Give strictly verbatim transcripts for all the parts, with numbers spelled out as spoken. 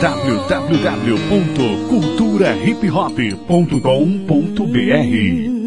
w w w ponto cultura hip hop ponto com ponto b r.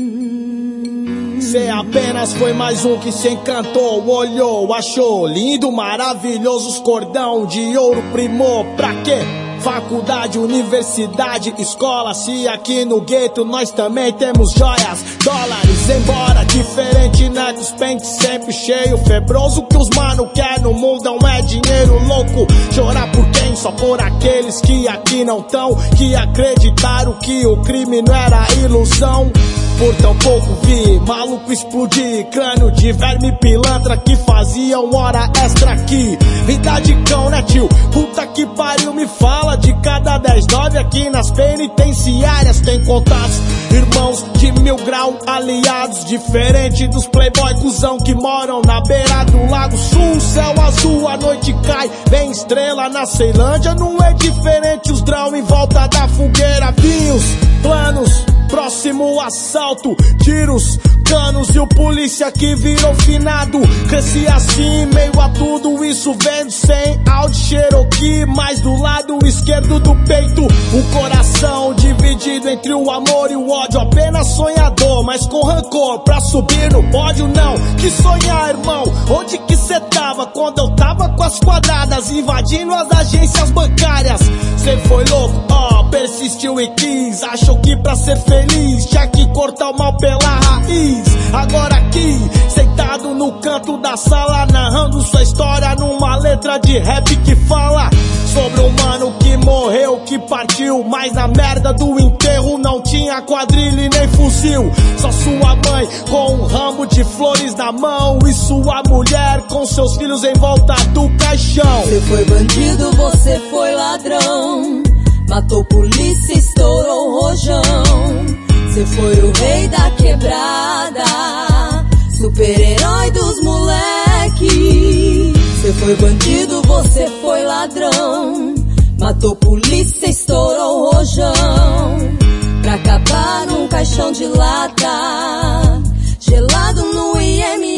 Cê apenas foi mais um que se encantou, olhou, achou lindo, maravilhoso, os cordão de ouro primou, pra quê? Faculdade, universidade, escola, se aqui no gueto nós também temos joias, dólares, embora diferente, né, dos pentes sempre cheio, febroso, que os mano quer no mundão é dinheiro louco, chorar por quem? Só por aqueles que aqui não tão, que acreditaram que o crime não era ilusão. Por tão pouco vi maluco explodir, crânio de verme pilantra que faziam hora extra aqui. Vida de cão, né, tio? Puta que pariu, me fala. De cada dez, nove aqui nas penitenciárias tem contatos, irmãos de mil grau, aliados, diferente dos playboy cuzão que moram na beira do lago sul. Céu azul, a noite cai, vem estrela na Ceilândia. Não é diferente os drão em volta da fogueira. Vinhos, planos, próximo assalto, tiros, canos e o polícia que virou finado. Cresci assim, meio a tudo isso, vendo sem Audi Cherokee, mas do lado esquerdo do peito um coração dividido entre o amor e o ódio. Apenas sonhador, mas com rancor pra subir no pódio. Não, que sonhar, irmão, onde que cê tava quando eu tava com as quadradas invadindo as agências bancárias? Cê foi louco, ó, oh, persistiu e quis, achou que pra ser feliz tinha que cortar o mal pela raiz. Agora aqui, sentado no canto da sala, narrando sua história numa letra de rap que fala sobre um mano que morreu, que partiu, mas na merda do enterro não tinha quadrilha e nem fuzil. Só sua mãe com um ramo de flores na mão e sua mulher com seus filhos em volta do caixão. Você foi bandido, você foi ladrão, matou polícia, estourou o rojão. Você foi o rei da quebrada, super-herói dos moleque. Você foi bandido, você foi ladrão, matou polícia, estourou o rojão. Pra acabar num caixão de lata, gelado no I M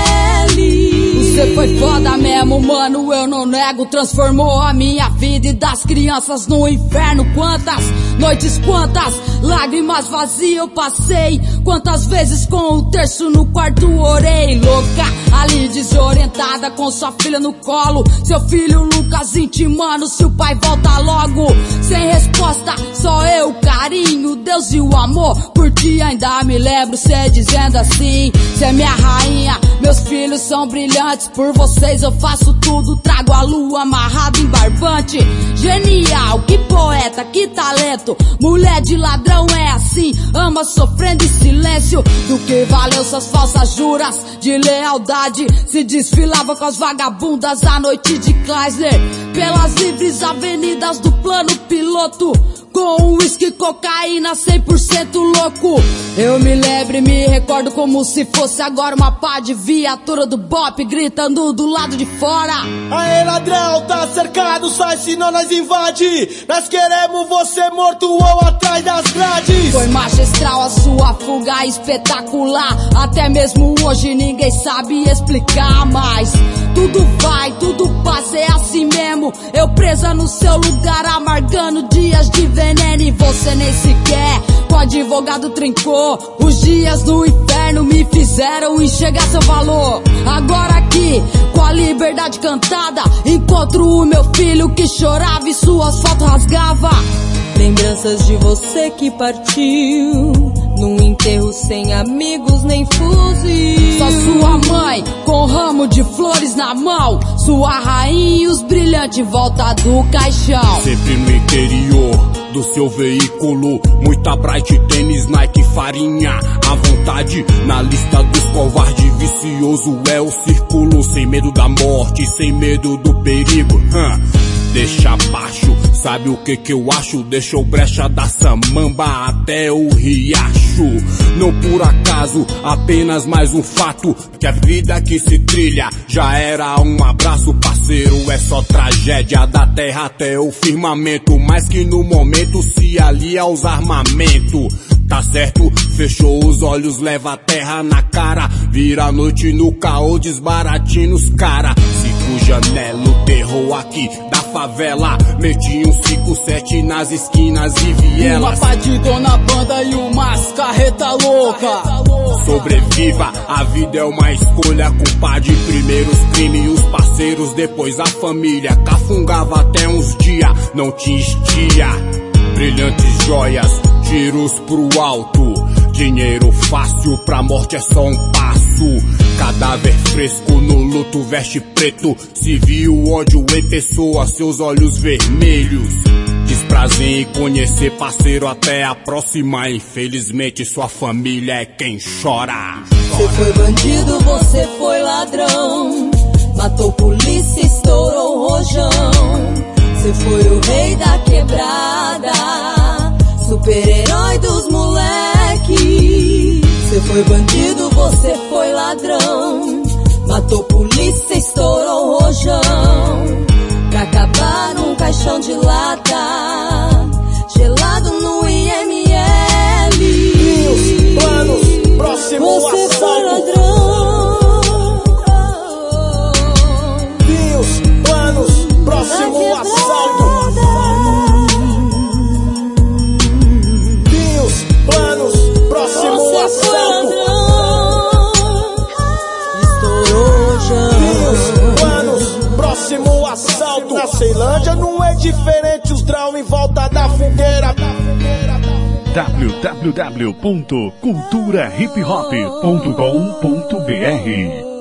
L. Você foi foda mesmo, mano, eu não nego. Transformou a minha vida e das crianças no inferno. Quantas noites, quantas lágrimas vazias eu passei. Quantas vezes com o terço no quarto orei. Louca, ali desorientada com sua filha no colo. Seu filho Lucas intimando se o pai volta logo. Sem resposta, só eu, o carinho, Deus e o amor. Por ti ainda me lembro, cê dizendo assim: cê é minha rainha, meus filhos são brilhantes. Por vocês eu faço tudo, trago a lua amarrado em barbante. Genial, que poeta, que talento. Mulher de ladrão é assim, ama sofrendo em silêncio. Do que valeu suas falsas juras de lealdade? Se desfilava com as vagabundas à noite de Chrysler, pelas livres avenidas do plano piloto, com uísque, cocaína, cem por cento louco. Eu me lembro e me recordo como se fosse agora, uma pá de viatura do Bop gritando do lado de fora: aê ladrão, tá cercado, sai senão nós invade. Nós queremos você morto ou atrás das grades. Foi magistral a sua fuga, espetacular. Até mesmo hoje ninguém sabe explicar, mas tudo vai, tudo passa, é assim mesmo. Eu presa no seu lugar, amargando dias de veneno. E você nem sequer com advogado trincou. Os dias do inferno me fizeram enxergar seu valor. Agora aqui, com a liberdade cantada, encontro o meu filho que chorava e suas fotos rasgava. Lembranças de você que partiu, num enterro sem amigos nem fuzil. Só sua mãe com ramo de flores na mão, sua rainha e os brilhantes em volta do caixão. Sempre no interior do seu veículo, muita Bright, tênis, Nike, farinha à vontade. Na lista dos covardes, vicioso é o círculo. Sem medo da morte, sem medo do perigo. Hum. Deixa baixo, sabe o que que eu acho? Deixou brecha da Samamba até o Riacho. Não por acaso, apenas mais um fato, que a vida que se trilha já era um abraço, parceiro. É só tragédia da terra até o firmamento, mas que no momento se alia aos armamentos. Tá certo, fechou os olhos, leva a terra na cara, vira a noite no caô, desbaratino os cara. Se Chico Janelo, terror aqui da favela. Meti um cinco sete nas esquinas e vielas. Uma pá de dona banda e umas carreta louca. Sobreviva, a vida é uma escolha. Compadre, primeiro os crimes e os parceiros, depois a família. Cafungava até uns dias, não tinha estia. Brilhantes joias, tiros pro alto. Dinheiro fácil, pra morte é só um passo. Cadáver fresco no luto, veste preto. Se viu ódio em pessoa, seus olhos vermelhos. Desprazer em conhecer parceiro, até a próxima. Infelizmente sua família é quem chora. Você foi bandido, você foi ladrão. Matou polícia, estourou o rojão. Você foi o rei da quebrada, super-herói dos moleque. Você foi bandido, você foi ladrão. Matou polícia, estourou o rojão. Pra acabar num caixão de lata, gelado no I M L. Meus planos, próximo Você assalto. foi ladrão. Meus planos, próximo assalto. Meus planos, próximo Você foi assalto. ladrão. Estourou o rojão. Meus planos, próximo assalto. Na Ceilândia não é diferente, os draw em volta da fogueira. w w w ponto cultura hip hop ponto com ponto b r